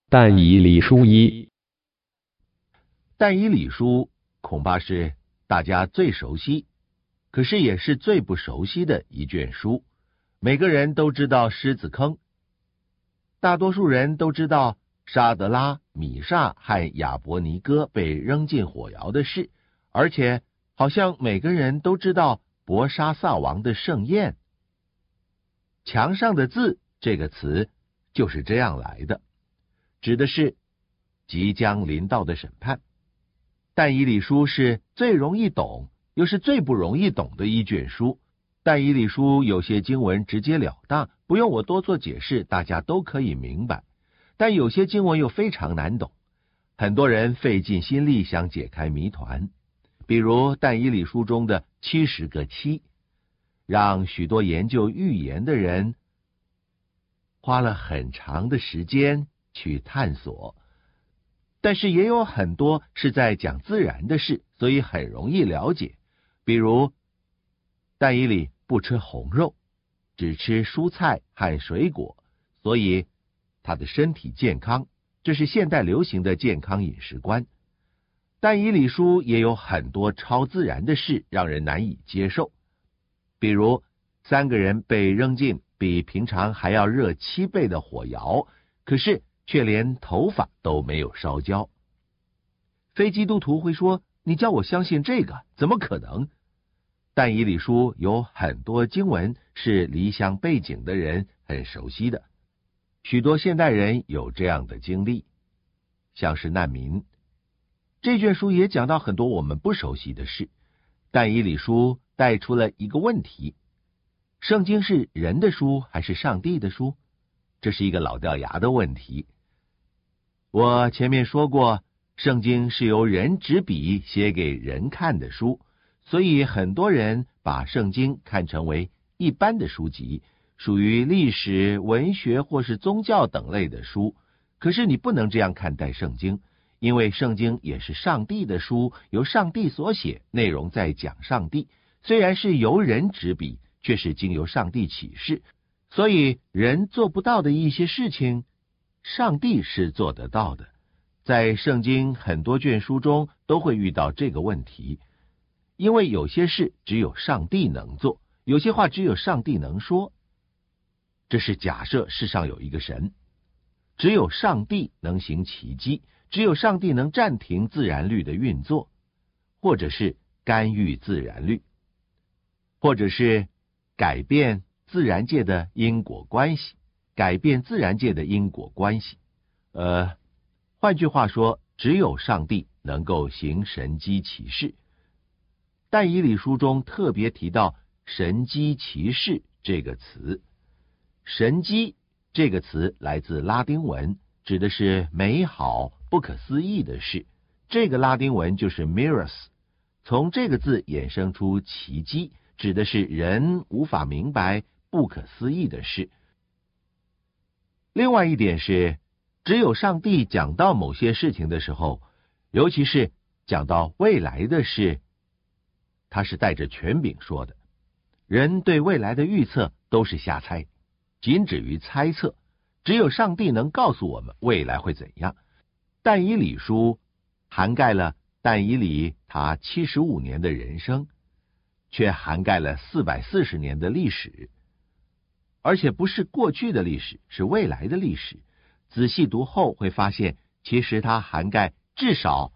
但以理书一。 但以理书恐怕是大家最熟悉，可是也是最不熟悉的一卷书。每个人都知道狮子坑，大多数人都知道沙德拉、米煞和亚伯尼哥被扔进火窑的事，而且好像每个人都知道伯沙撒王的盛宴。墙上的字这个词就是这样来的，指的是即将临到的审判。但以理书是最容易懂，又是最不容易懂的一卷书。但以理书有些经文直截了当，不用我多做解释，大家都可以明白。但有些经文又非常难懂，很多人费尽心力想解开谜团。比如但以理书中的70个7，让许多研究预言的人花了很长的时间去探索。但是也有很多是在讲自然的事，所以很容易了解。比如但以理不吃红肉，只吃蔬菜和水果，所以他的身体健康，这是现代流行的健康饮食观。但以理书也有很多超自然的事让人难以接受，比如3个人被扔进比平常还要热7倍的火窑，可是却连头发都没有烧焦。非基督徒会说，你叫我相信这个，怎么可能？但以理书有很多经文是离乡背景的人很熟悉的，许多现代人有这样的经历，像是难民。这卷书也讲到很多我们不熟悉的事。但以理书带出了一个问题：圣经是人的书还是上帝的书？这是一个老掉牙的问题。我前面说过，圣经是由人执笔写给人看的书，所以很多人把圣经看成为一般的书籍，属于历史、文学或是宗教等类的书。可是你不能这样看待圣经，因为圣经也是上帝的书，由上帝所写，内容在讲上帝。虽然是由人执笔，却是经由上帝启示，所以人做不到的一些事情，上帝是做得到的。在圣经很多卷书中都会遇到这个问题，因为有些事只有上帝能做，有些话只有上帝能说。这是假设世上有一个神，只有上帝能行奇迹，只有上帝能暂停自然律的运作，或者是干预自然律，或者是改变自然界的因果关系，改变自然界的因果关系。换句话说，只有上帝能够行神迹奇事。但以理书中特别提到神迹奇事这个词。神迹这个词来自拉丁文，指的是美好、不可思议的事。这个拉丁文就是 mirrors， 从这个字衍生出奇迹，指的是人无法明白、不可思议的事。另外一点是，只有上帝讲到某些事情的时候，尤其是讲到未来的事，他是带着权柄说的。人对未来的预测都是瞎猜，仅止于猜测，只有上帝能告诉我们未来会怎样。但以理书涵盖了但以理他75年的人生，却涵盖了440年的历史，而且不是过去的历史，是未来的历史。仔细读后会发现，其实它涵盖至少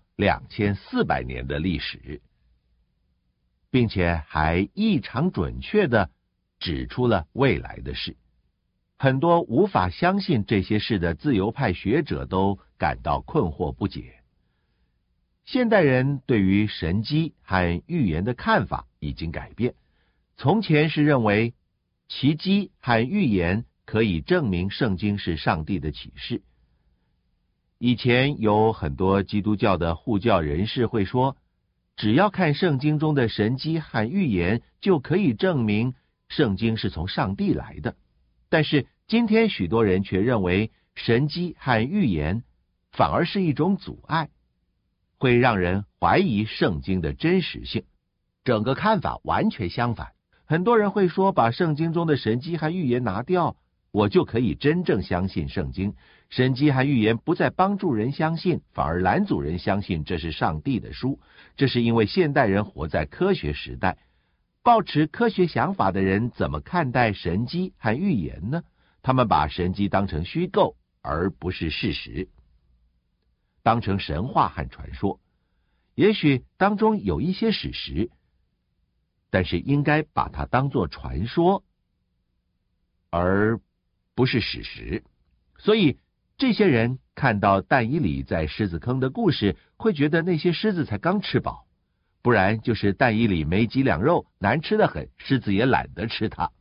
2400年的历史，并且还异常准确地指出了未来的事。很多无法相信这些事的自由派学者都感到困惑不解。现代人对于神迹和预言的看法已经改变，从前是认为奇迹和预言可以证明圣经是上帝的启示。以前有很多基督教的护教人士会说，只要看圣经中的神迹和预言，就可以证明圣经是从上帝来的。但是今天许多人却认为神迹和预言反而是一种阻碍，会让人怀疑圣经的真实性。整个看法完全相反。很多人会说，把圣经中的神迹和预言拿掉， 我就可以真正相信圣经。神迹和预言不再帮助人相信，反而拦阻人相信这是上帝的书。这是因为现代人活在科学时代，抱持科学想法的人怎么看待神迹和预言呢？他们把神迹当成虚构，而不是事实，当成神话和传说。也许当中有一些史实，但是应该把它当作传说，而不是史实。所以这些人看到但以理在狮子坑的故事，会觉得那些狮子才刚吃饱，不然就是但以理没几两肉，难吃得很，狮子也懒得吃它。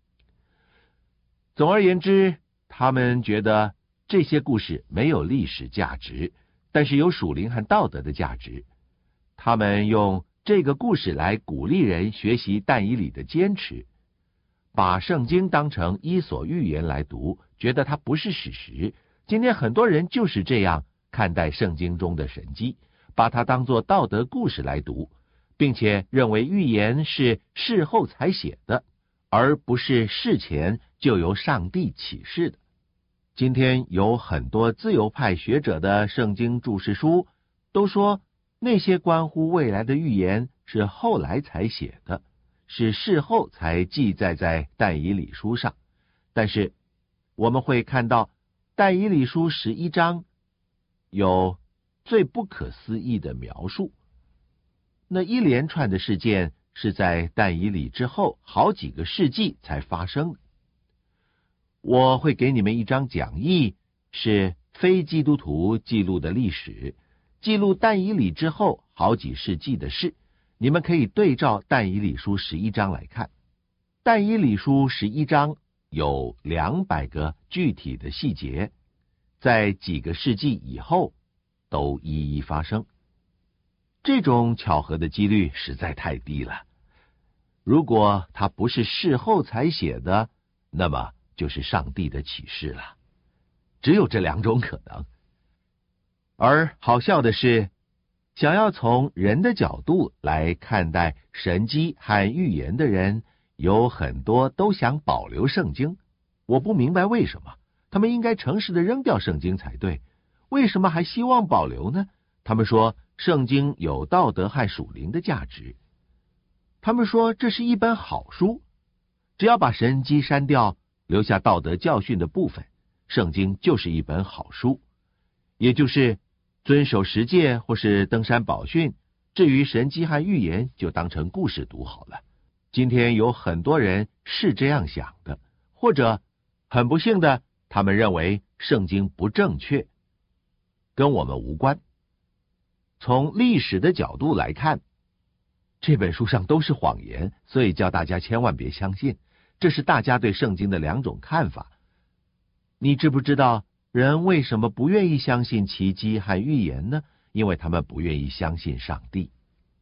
总而言之，他们觉得这些故事没有历史价值，但是有属灵和道德的价值。他们用这个故事来鼓励人学习但以理的坚持，把圣经当成伊索寓言来读，觉得它不是史实。今天很多人就是这样看待圣经中的神迹，把它当作道德故事来读，并且认为预言是事后才写的，而不是事前就由上帝启示的。今天有很多自由派学者的圣经注释书都说，那些关乎未来的预言是后来才写的，是事后才记载在但以理书上。但是我们会看到但以理书11章有最不可思议的描述，那一连串的事件是在但以理之后好几个世纪才发生的。我会给你们一张讲义，是非基督徒记录的历史，记录但以理之后好几世纪的事。你们可以对照但以理书11章来看。但以理书11章有200个具体的细节，在几个世纪以后都一一发生。这种巧合的几率实在太低了。如果它不是事后才写的，那么就是上帝的启示了。只有这2种可能。而好笑的是，想要从人的角度来看待神迹和预言的人，有很多都想保留圣经。我不明白为什么，他们应该诚实的扔掉圣经才对，为什么还希望保留呢？他们说圣经有道德和属灵的价值，他们说这是一本好书，只要把神迹删掉，留下道德教训的部分，圣经就是一本好书。也就是遵守十诫或是登山宝训，至于神迹和预言就当成故事读好了。今天有很多人是这样想的，或者很不幸的，他们认为圣经不正确，跟我们无关。从历史的角度来看，这本书上都是谎言，所以叫大家千万别相信。这是大家对圣经的2种看法。你知不知道人为什么不愿意相信奇迹和预言呢？因为他们不愿意相信上帝。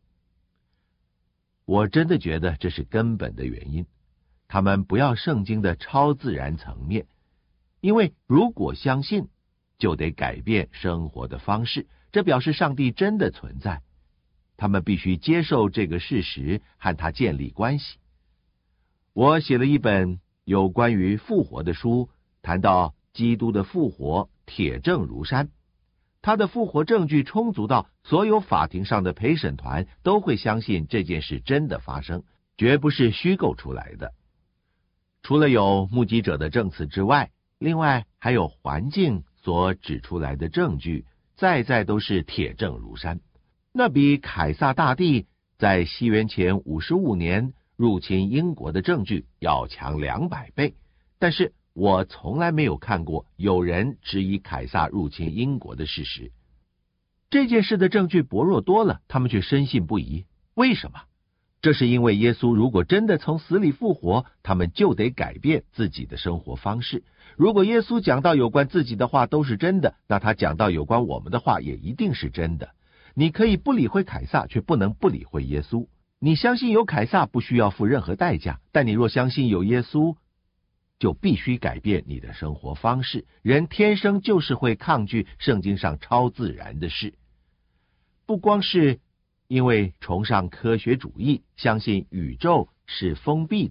我真的觉得这是根本的原因。他们不要圣经的超自然层面，因为如果相信，就得改变生活的方式，这表示上帝真的存在。他们必须接受这个事实，和他建立关系。我写了一本有关于复活的书，谈到基督的复活铁证如山，他的复活证据充足到所有法庭上的陪审团都会相信这件事真的发生，绝不是虚构出来的。除了有目击者的证词之外，另外还有环境所指出来的证据，在都是铁证如山。那比凯撒大帝在西元前55年入侵英国的证据要强200倍，但是我从来没有看过有人质疑凯撒入侵英国的事实。这件事的证据薄弱多了，他们却深信不疑。为什么？这是因为耶稣如果真的从死里复活，他们就得改变自己的生活方式。如果耶稣讲到有关自己的话都是真的，那他讲到有关我们的话也一定是真的。你可以不理会凯撒，却不能不理会耶稣。你相信有凯撒不需要付任何代价，但你若相信有耶稣，就必须改变你的生活方式。人天生就是会抗拒圣经上超自然的事，不光是因为崇尚科学主义，相信宇宙是封闭的，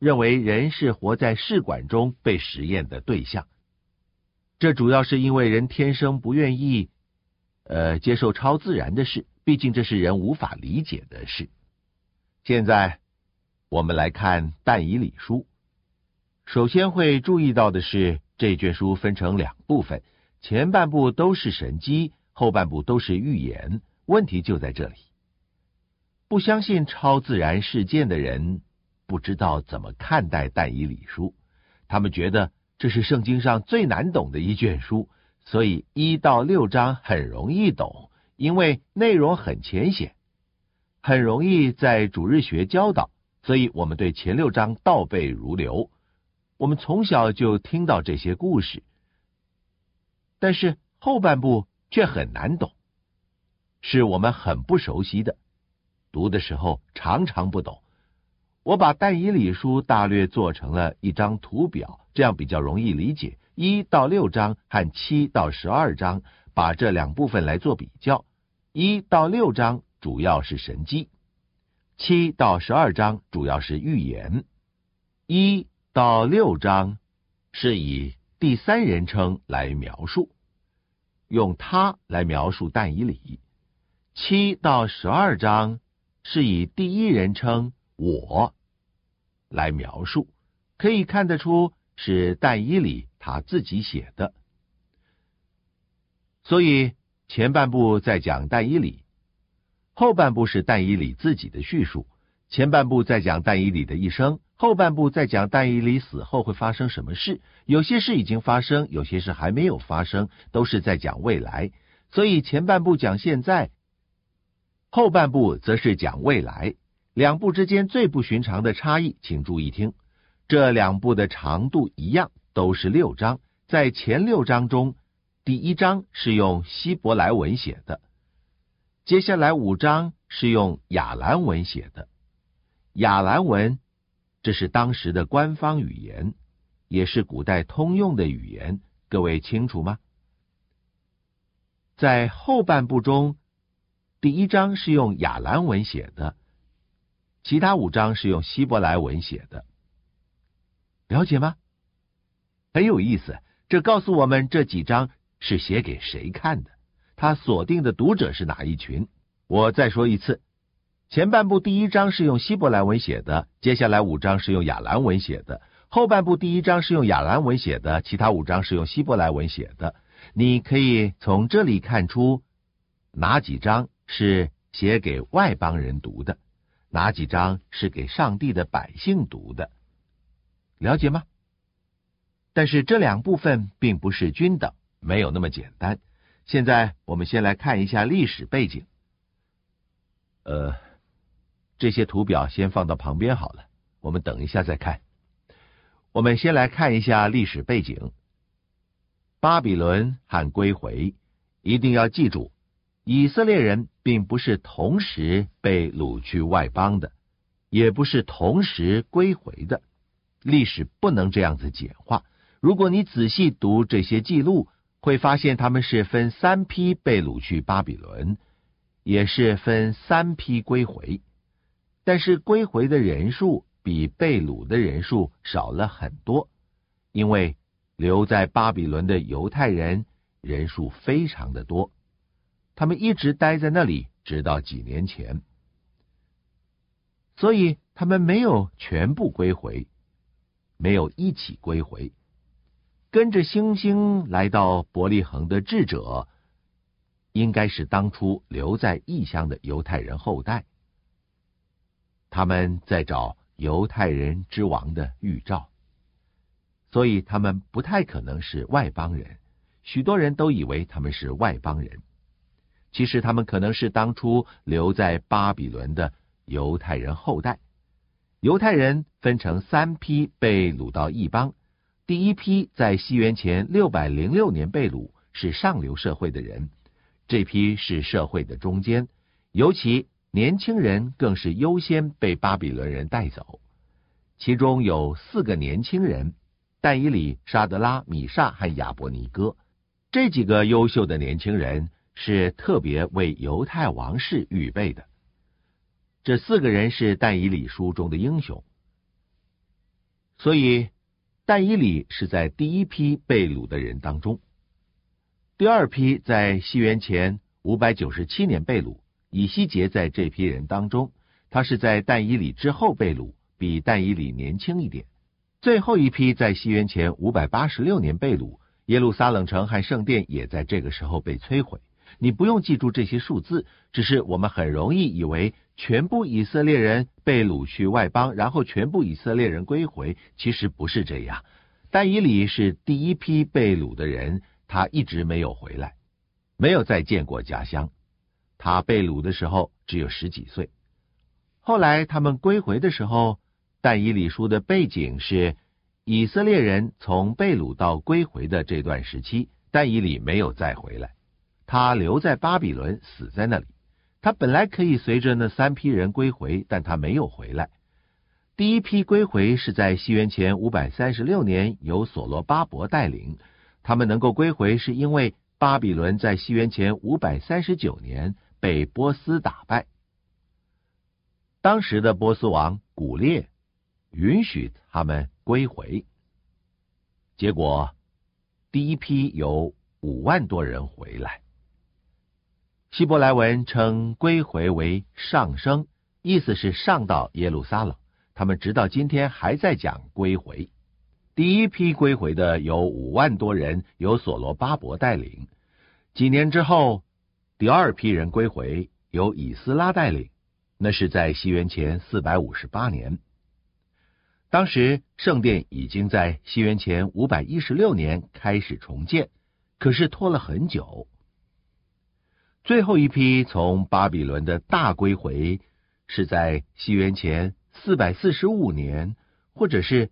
认为人是活在试管中被实验的对象。这主要是因为人天生不愿意接受超自然的事，毕竟这是人无法理解的事。现在我们来看但以理书。首先会注意到的是，这卷书分成两部分，前半部都是神迹，后半部都是预言。问题就在这里，不相信超自然事件的人不知道怎么看待但以理书，他们觉得这是圣经上最难懂的一卷书，所以1到6章很容易懂，因为内容很浅显，很容易在主日学教导，所以我们对前6章倒背如流。我们从小就听到这些故事，但是后半部却很难懂，是我们很不熟悉的，读的时候常常不懂。我把但以理书大略做成了一张图表，这样比较容易理解。1到6章和7到12章，把这两部分来做比较。1到6章主要是神迹，7到12章主要是预言。1到6章是以第三人称来描述，用他来描述但以理。7到12章是以第一人称我来描述，可以看得出是但以理他自己写的。所以前半部在讲但以理，后半部是但以理自己的叙述。前半部在讲但以理的一生，后半部在讲但以理死后会发生什么事。有些事已经发生，有些事还没有发生，都是在讲未来。所以前半部讲现在，后半部则是讲未来。两部之间最不寻常的差异，请注意听。这两部的长度一样，都是6章。在前6章中，第1章是用希伯来文写的，接下来5章是用亚兰文写的。亚兰文，这是当时的官方语言，也是古代通用的语言，各位清楚吗？在后半部中，第1章是用亚兰文写的，其他5章是用希伯来文写的。了解吗？很有意思，这告诉我们这几章是写给谁看的，他锁定的读者是哪一群。我再说一次，前半部第1章是用希伯来文写的，接下来5章是用亚兰文写的。后半部第1章是用亚兰文写的，其他5章是用希伯来文写的。你可以从这里看出哪几章是写给外邦人读的，哪几章是给上帝的百姓读的，了解吗？但是这两部分并不是均等，没有那么简单。现在我们先来看一下历史背景。这些图表先放到旁边好了，我们等一下再看。我们先来看一下历史背景。巴比伦和归回，一定要记住，以色列人并不是同时被掳去外邦的，也不是同时归回的。历史不能这样子简化。如果你仔细读这些记录，会发现他们是分3批被掳去巴比伦，也是分3批归回。但是归回的人数比被掳的人数少了很多，因为留在巴比伦的犹太人人数非常的多，他们一直待在那里，直到几年前，所以他们没有全部归回，没有一起归回。跟着星星来到伯利恒的智者，应该是当初留在异乡的犹太人后代，他们在找犹太人之王的预兆，所以他们不太可能是外邦人。许多人都以为他们是外邦人，其实他们可能是当初留在巴比伦的犹太人后代。犹太人分成3批被掳到异邦。第一批在西元前606年被掳，是上流社会的人，这批是社会的中间，尤其年轻人更是优先被巴比伦人带走。其中有4个年轻人，但以理、沙德拉、米煞和亚伯尼哥。这几个优秀的年轻人是特别为犹太王室预备的。这4个人是但以理书中的英雄。 所以但以理是在第一批被掳的人当中。第二批在西元前597年被掳，以西结在这批人当中，他是在但以理之后被掳，比但以理年轻一点。最后一批在西元前586年被掳，耶路撒冷城和圣殿也在这个时候被摧毁。你不用记住这些数字，只是我们很容易以为全部以色列人被掳去外邦，然后全部以色列人归回，其实不是这样。但以理是第一批被掳的人，他一直没有回来，没有再见过家乡。他被掳的时候只有10几岁。后来他们归回的时候，但以理书的背景是以色列人从被掳到归回的这段时期，但以理没有再回来，他留在巴比伦，死在那里。他本来可以随着那3批人归回，但他没有回来。第一批归回是在西元前536年由所罗巴伯带领，他们能够归回是因为巴比伦在西元前539年被波斯打败。当时的波斯王古列允许他们归回，结果第一批有5万多人回来。希伯来文称归回为上升，意思是上到耶路撒冷。他们直到今天还在讲归回。第一批归回的有5万多人，由所罗巴伯带领。几年之后，第二批人归回，由以斯拉带领，那是在西元前458年。当时圣殿已经在西元前516年开始重建，可是拖了很久。最后一批从巴比伦的大归回是在西元前445年，或者是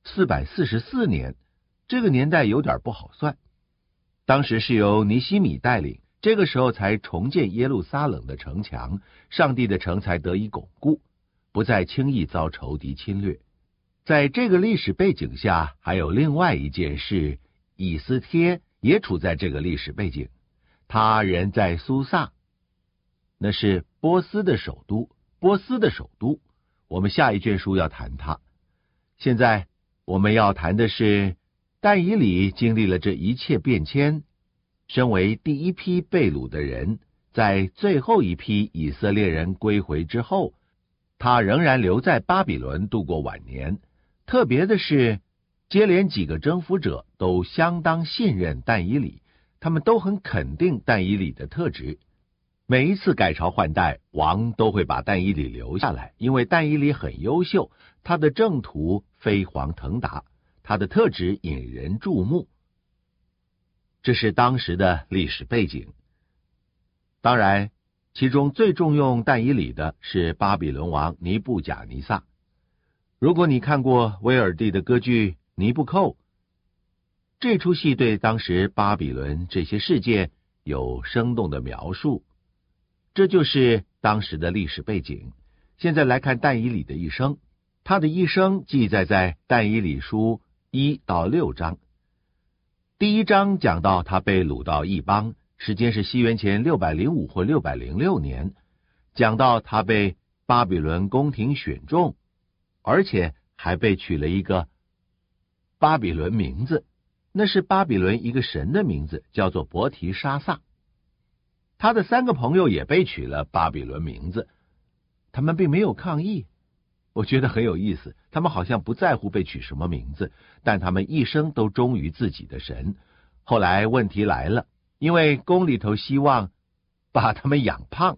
444年，这个年代有点不好算。当时是由尼希米带领，这个时候才重建耶路撒冷的城墙，上帝的城才得以巩固，不再轻易遭仇敌侵略。在这个历史背景下，还有另外一件事，以斯帖也处在这个历史背景。他人在苏萨，那是波斯的首都，我们下一卷书要谈它。现在我们要谈的是但以理经历了这一切变迁，身为第一批被掳的人，在最后一批以色列人归回之后，他仍然留在巴比伦度过晚年。特别的是，接连几个征服者都相当信任但以理，他们都很肯定但以理的特质。每一次改朝换代，王都会把但以理留下来，因为但以理很优秀，他的政途飞黄腾达，他的特质引人注目。这是当时的历史背景。当然，其中最重用但以理的是巴比伦王尼布甲尼撒。如果你看过威尔第的歌剧《尼布寇》，这出戏对当时巴比伦这些事件有生动的描述，这就是当时的历史背景。现在来看但以理的一生，他的一生记载在但以理书1到6章。第1章讲到他被掳到异邦，时间是西元前605或606年，讲到他被巴比伦宫廷选中，而且还被取了一个巴比伦名字，那是巴比伦一个神的名字，叫做伯提沙撒。他的3个朋友也被取了巴比伦名字，他们并没有抗议。我觉得很有意思，他们好像不在乎被取什么名字，但他们一生都忠于自己的神。后来问题来了，因为宫里头希望把他们养胖，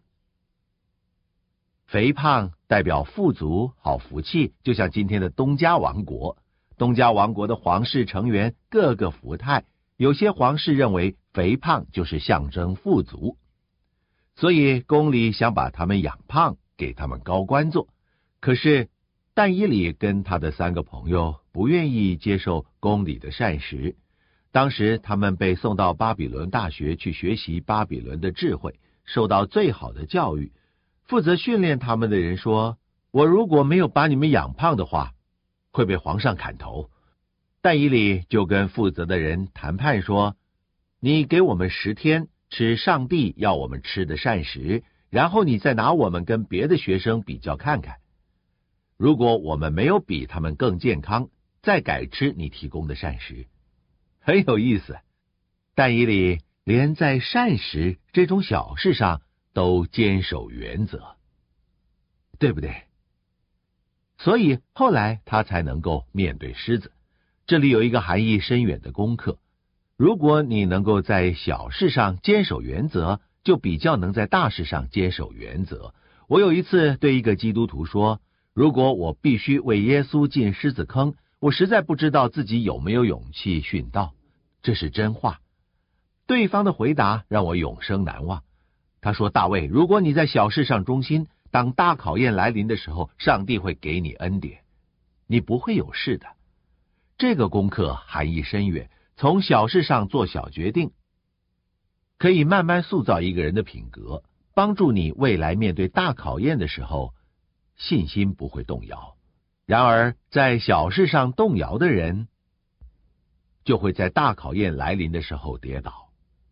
肥胖代表富足好福气，就像今天的东家王国。东家王国的皇室成员各个福态，有些皇室认为肥胖就是象征富足，所以宫里想把他们养胖，给他们高官做。可是但以理跟他的3个朋友不愿意接受宫里的膳食。当时他们被送到巴比伦大学去学习巴比伦的智慧，受到最好的教育。负责训练他们的人说，我如果没有把你们养胖的话，会被皇上砍头。但以理就跟负责的人谈判说，你给我们10天吃上帝要我们吃的膳食，然后你再拿我们跟别的学生比较看看。如果我们没有比他们更健康， 再改吃你提供的膳食。很有意思，但以理连在膳食这种小事上都坚守原则，对不对？所以后来他才能够面对狮子。这里有一个含义深远的功课，如果你能够在小事上坚守原则，就比较能在大事上坚守原则。我有一次对一个基督徒说，如果我必须为耶稣进狮子坑，我实在不知道自己有没有勇气殉道。这是真话。对方的回答让我永生难忘。他说，大卫，如果你在小事上忠心，当大考验来临的时候，上帝会给你恩典，你不会有事的。这个功课含义深远，从小事上做小决定，可以慢慢塑造一个人的品格，帮助你未来面对大考验的时候，信心不会动摇。然而，在小事上动摇的人，就会在大考验来临的时候跌倒。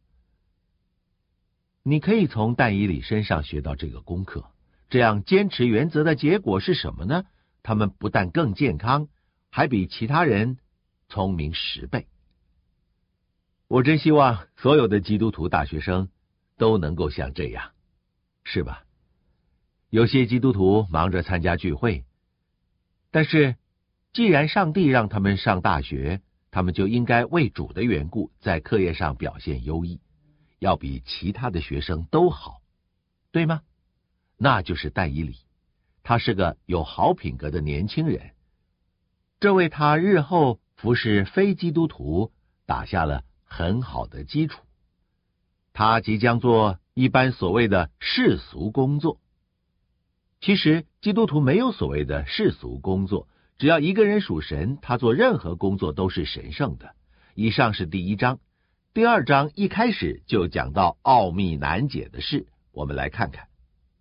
你可以从但以理身上学到这个功课。这样坚持原则的结果是什么呢？他们不但更健康，还比其他人聪明10倍。我真希望所有的基督徒大学生都能够像这样，是吧？有些基督徒忙着参加聚会，但是既然上帝让他们上大学，他们就应该为主的缘故，在课业上表现优异，要比其他的学生都好，对吗？那就是但以理，他是个有好品格的年轻人，这为他日后服侍非基督徒打下了很好的基础。他即将做一般所谓的世俗工作。其实基督徒没有所谓的世俗工作，只要一个人属神，他做任何工作都是神圣的。以上是第1章。第2章一开始就讲到奥秘难解的事，我们来看看。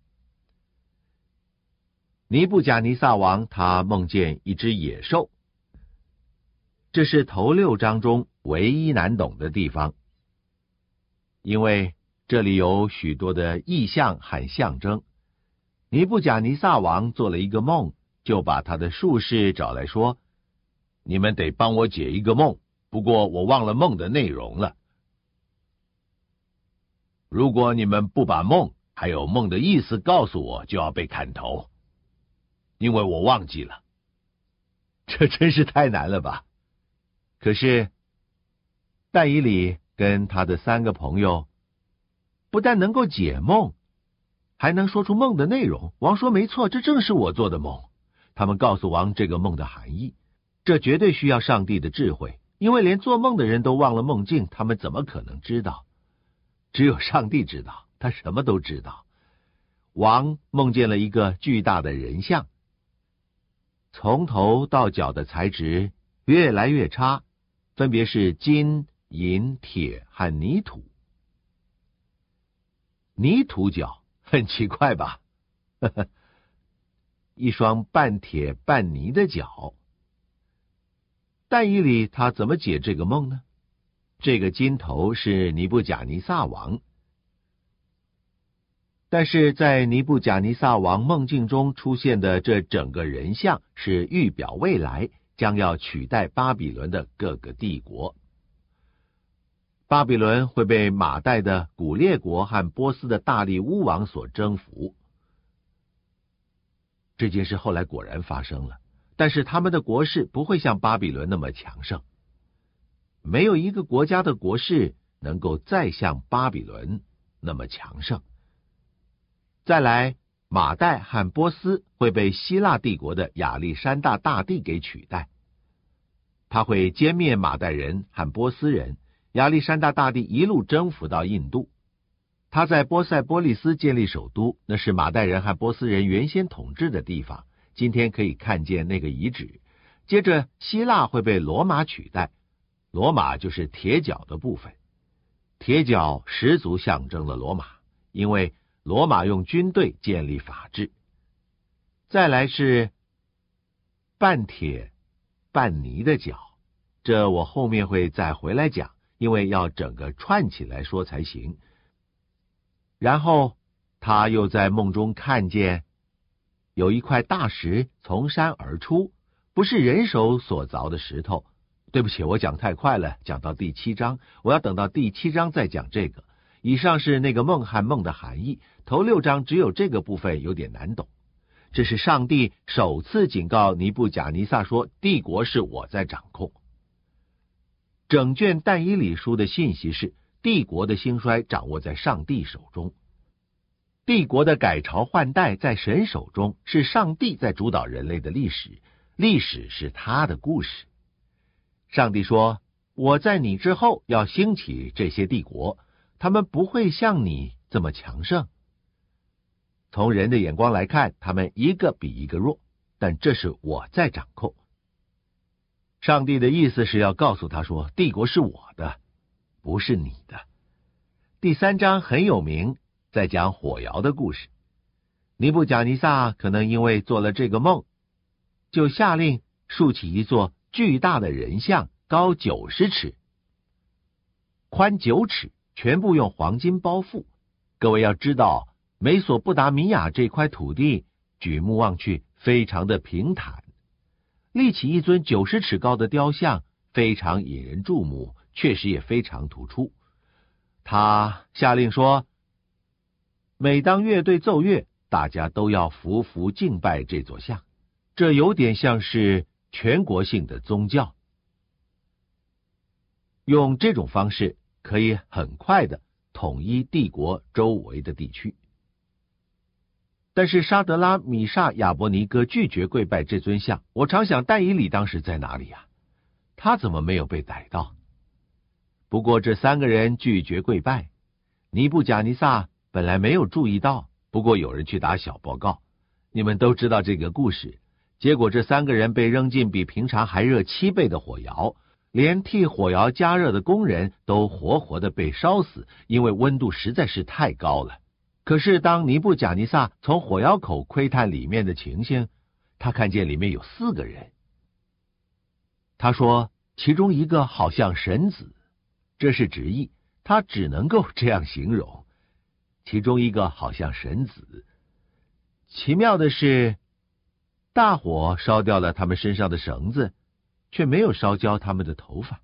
尼布甲尼撒王他梦见一只野兽，这是头6章中唯一难懂的地方，因为这里有许多的意象和象征。尼布甲尼撒王做了一个梦，就把他的术士找来说，你们得帮我解一个梦，不过我忘了梦的内容了。如果你们不把梦还有梦的意思告诉我，就要被砍头，因为我忘记了。这真是太难了吧？可是但以理跟他的3个朋友不但能够解梦，还能说出梦的内容。王说没错，这正是我做的梦。他们告诉王这个梦的含义，这绝对需要上帝的智慧，因为连做梦的人都忘了梦境，他们怎么可能知道？只有上帝知道，他什么都知道。王梦见了一个巨大的人像，从头到脚的材质越来越差，分别是金、银、铁和泥土。泥土脚很奇怪吧？一双半铁半泥的脚。但以理他怎么解这个梦呢？这个金头是尼布甲尼撒王，但是在尼布甲尼撒王梦境中出现的这整个人像是预表未来将要取代巴比伦的各个帝国。巴比伦会被马代的古列国和波斯的大力乌王所征服。这件事后来果然发生了，但是他们的国势不会像巴比伦那么强盛。没有一个国家的国势能够再像巴比伦那么强盛。再来，马代和波斯会被希腊帝国的亚历山大大帝给取代。他会歼灭马代人和波斯人，亚历山大大帝一路征服到印度。他在波塞波利斯建立首都，那是马代人和波斯人原先统治的地方，今天可以看见那个遗址。接着希腊会被罗马取代，罗马就是铁角的部分，铁角十足象征了罗马，因为罗马用军队建立法治。再来是半铁半泥的角，这我后面会再回来讲，因为要整个串起来说才行。然后他又在梦中看见有一块大石从山而出， 不是人手所凿的石头。对不起，我讲太快了，讲到第7章，我要等到第7章再讲这个。以上是那个梦和梦的含义，头6章只有这个部分有点难懂。这是上帝首次警告尼布甲尼撒说，帝国是我在掌控。整卷但以理书的信息是，帝国的兴衰掌握在上帝手中，帝国的改朝换代在神手中，是上帝在主导人类的历史，历史是他的故事。上帝说，我在你之后要兴起这些帝国，他们不会像你这么强盛。从人的眼光来看，他们一个比一个弱，但这是我在掌控。上帝的意思是要告诉他说，帝国是我的，不是你的。第3章很有名，在讲火窑的故事。尼布甲尼撒可能因为做了这个梦，就下令竖起一座巨大的人像，高90尺，宽9尺，全部用黄金包覆。各位要知道，美索不达米亚这块土地举目望去非常的平坦，立起一尊90尺高的雕像，非常引人注目，确实也非常突出。他下令说，每当乐队奏乐，大家都要匍匐敬拜这座像，这有点像是全国性的宗教。用这种方式可以很快的统一帝国周围的地区。但是沙德拉、米煞、亚伯尼哥拒绝跪拜这尊像，我常想但以理当时在哪里呀？他怎么没有被逮到？不过这3个人拒绝跪拜，尼布甲尼撒本来没有注意到，不过有人去打小报告。你们都知道这个故事，结果这3个人被扔进比平常还热7倍的火窑，连替火窑加热的工人都活活的被烧死，因为温度实在是太高了。可是当尼布甲尼撒从火窑口窥探里面的情形，他看见里面有4个人。他说其中一个好像神子，这是直译，他只能够这样形容，其中一个好像神子。奇妙的是，大火烧掉了他们身上的绳子，却没有烧焦他们的头发。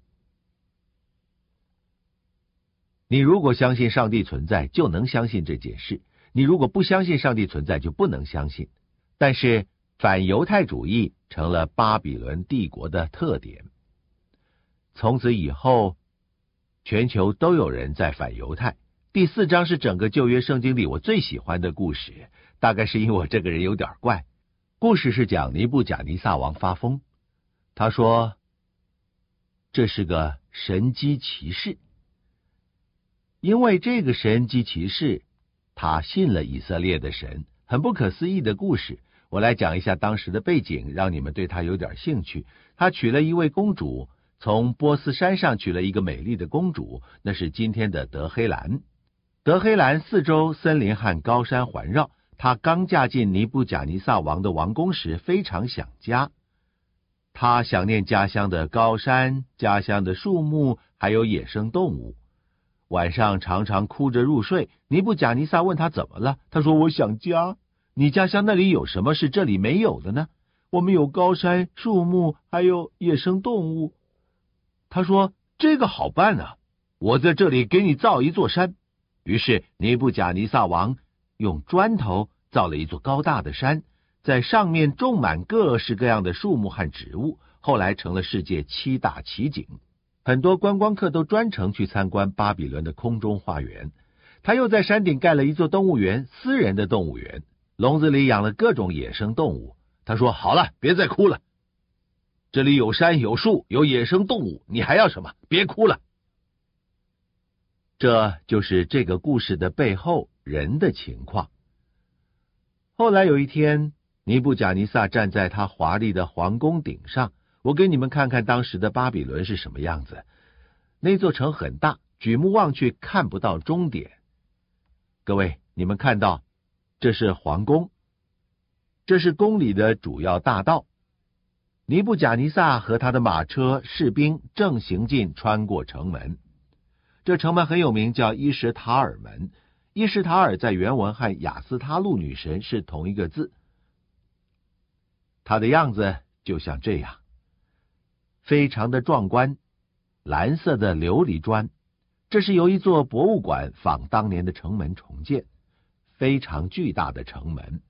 你如果相信上帝存在，就能相信这件事；你如果不相信上帝存在，就不能相信。但是反犹太主义成了巴比伦帝国的特点。从此以后，全球都有人在反犹太。第4章是整个旧约圣经里我最喜欢的故事，大概是因为我这个人有点怪。故事是讲尼布甲尼撒王发疯，他说这是个神机骑士。因为这个神机骑士，他信了以色列的神，很不可思议的故事。我来讲一下当时的背景，让你们对他有点兴趣。他娶了一位公主，从波斯山上娶了一个美丽的公主，那是今天的德黑兰。德黑兰4周森林和高山环绕，她刚嫁进尼布甲尼撒王的王宫时非常想家。她想念家乡的高山、家乡的树木，还有野生动物。晚上常常哭着入睡。尼布甲尼撒问他怎么了，他说我想家。你家乡那里有什么是这里没有的呢？我们有高山、树木，还有野生动物。他说这个好办啊，我在这里给你造一座山。于是尼布甲尼撒王用砖头造了一座高大的山，在上面种满各式各样的树木和植物，后来成了世界7大奇景。很多观光客都专程去参观巴比伦的空中花园。他又在山顶盖了一座动物园，私人的动物园，笼子里养了各种野生动物。他说好了，别再哭了，这里有山有树有野生动物，你还要什么？别哭了。这就是这个故事的背后人的情况。后来有一天，尼布甲尼撒站在他华丽的皇宫顶上，我给你们看看当时的巴比伦是什么样子。那座城很大，举目望去看不到终点。各位，你们看到，这是皇宫，这是宫里的主要大道。尼布甲尼撒和他的马车、士兵正行进穿过城门。这城门很有名，叫伊什塔尔门。伊什塔尔在原文和雅斯他路女神是同一个字。它的样子就像这样，非常的壮观，蓝色的琉璃砖，这是由一座博物馆仿当年的城门重建，非常巨大的城门。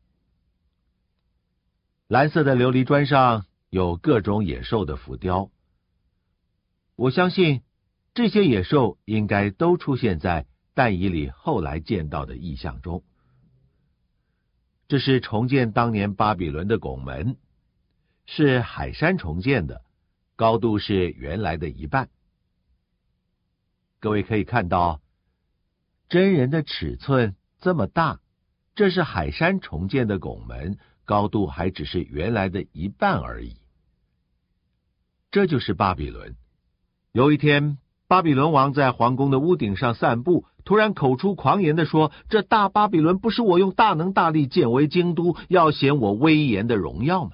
蓝色的琉璃砖上有各种野兽的浮雕，我相信这些野兽应该都出现在但以理后来见到的异象中。这是重建当年巴比伦的拱门，是海山重建的，高度是原来的一半。各位可以看到，真人的尺寸这么大，这是海山重建的拱门，高度还只是原来的一半而已。这就是巴比伦。有一天，巴比伦王在皇宫的屋顶上散步，突然口出狂言地说，这大巴比伦不是我用大能大力建为京都，要显我威严的荣耀吗？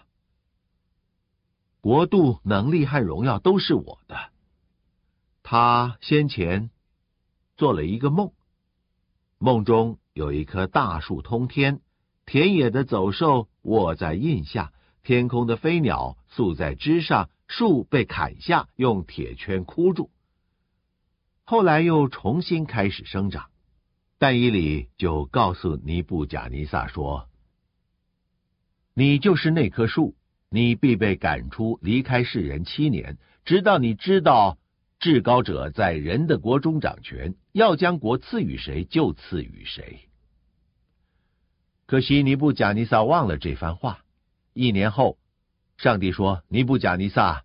国度、能力和荣耀都是我的。他先前做了一个梦，梦中有一棵大树通天，田野的走兽卧在荫下，天空的飞鸟宿在枝上，树被砍下，用铁圈箍住。后来又重新开始生长。但以理就告诉尼布甲尼撒说，你就是那棵树，你必被赶出，离开世人7年，直到你知道至高者在人的国中掌权，要将国赐予谁就赐予谁。可惜尼布甲尼撒忘了这番话。1年后，上帝说，尼布甲尼撒，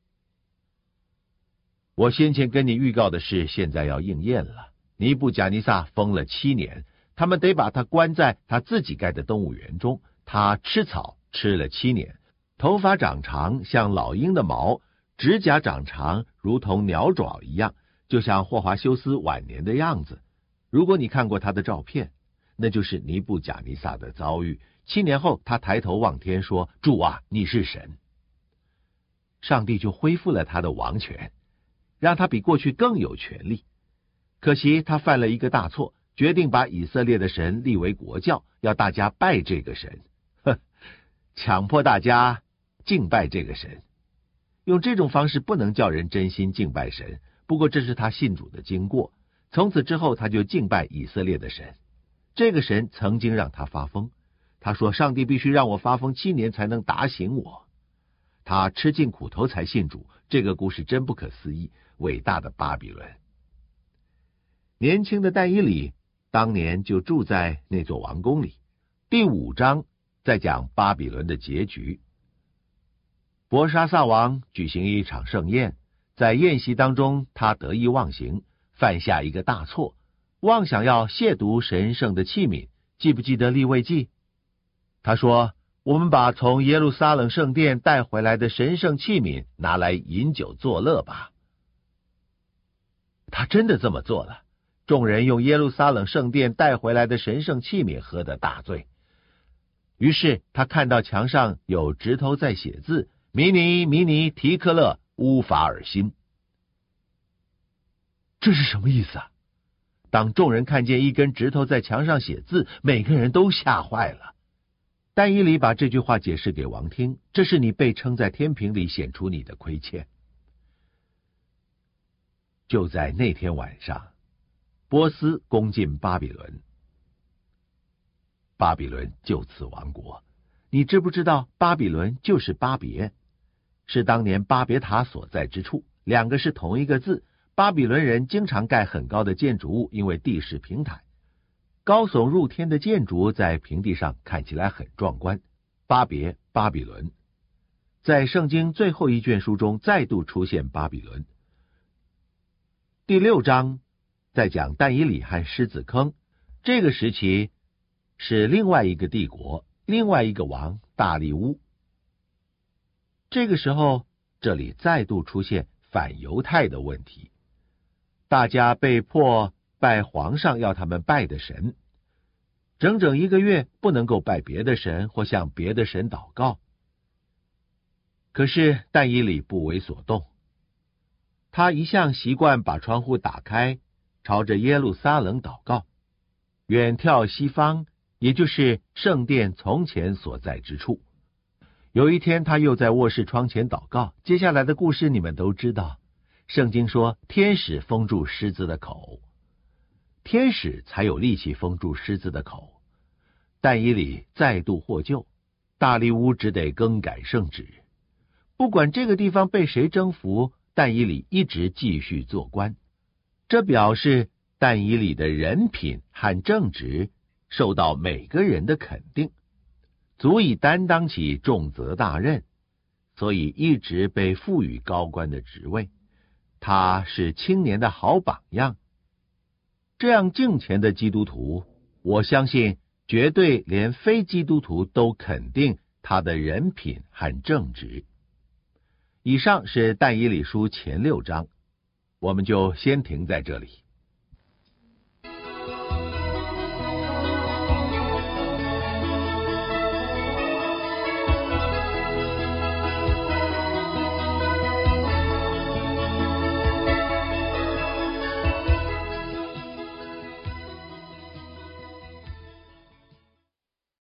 我先前跟你预告的事现在要应验了。尼布甲尼撒疯了7年，他们得把他关在他自己盖的动物园中，他吃草吃了7年，头发长长像老鹰的毛，指甲长长如同鸟爪一样，就像霍华修斯晚年的样子。如果你看过他的照片，那就是尼布甲尼撒的遭遇。7年后，他抬头望天说，主啊，你是神。上帝就恢复了他的王权，让他比过去更有权力。可惜他犯了一个大错，决定把以色列的神立为国教，要大家拜这个神，强迫大家敬拜这个神。用这种方式不能叫人真心敬拜神，不过这是他信主的经过。从此之后，他就敬拜以色列的神。这个神曾经让他发疯，他说上帝必须让我发疯7年才能打醒我。他吃尽苦头才信主，这个故事真不可思议。伟大的巴比伦。年轻的但以理当年就住在那座王宫里。第5章在讲巴比伦的结局。伯沙撒王举行一场盛宴，在宴席当中，他得意忘形，犯下一个大错，妄想要亵渎神圣的器皿。记不记得利未记？他说，我们把从耶路撒冷圣殿带回来的神圣器皿拿来饮酒作乐吧。他真的这么做了。众人用耶路撒冷圣殿带回来的神圣器皿喝得大醉。于是他看到墙上有指头在写字，米尼米尼提克勒乌法尔辛。这是什么意思啊？当众人看见一根指头在墙上写字，每个人都吓坏了。但以理把这句话解释给王听，这是你被称在天平里显出你的亏欠。就在那天晚上，波斯攻进巴比伦，巴比伦就此亡国。你知不知道巴比伦就是巴别，是当年巴别塔所在之处，2个是同一个字。巴比伦人经常盖很高的建筑物，因为地势平坦，高耸入天的建筑在平地上看起来很壮观。巴别、巴比伦，在圣经最后一卷书中再度出现巴比伦。第6章在讲但以理和狮子坑，这个时期是另外一个帝国，另外一个王大利乌。这个时候，这里再度出现反犹太的问题，大家被迫拜皇上要他们拜的神，整整1个月不能够拜别的神或向别的神祷告。可是但以理不为所动，他一向习惯把窗户打开，朝着耶路撒冷祷告，远眺西方，也就是圣殿从前所在之处。 有一天，他又在卧室窗前祷告。接下来的故事你们都知道。圣经说，天使封住狮子的口，天使才有力气封住狮子的口。但以理再度获救，大利乌只得更改圣旨。不管这个地方被谁征服，但以理一直继续做官。这表示但以理的人品和正直受到每个人的肯定，足以担当起重责大任，所以一直被赋予高官的职位。他是青年的好榜样。这样敬虔的基督徒，我相信绝对连非基督徒都肯定他的人品和正直。以上是但以理书前6章，我们就先停在这里。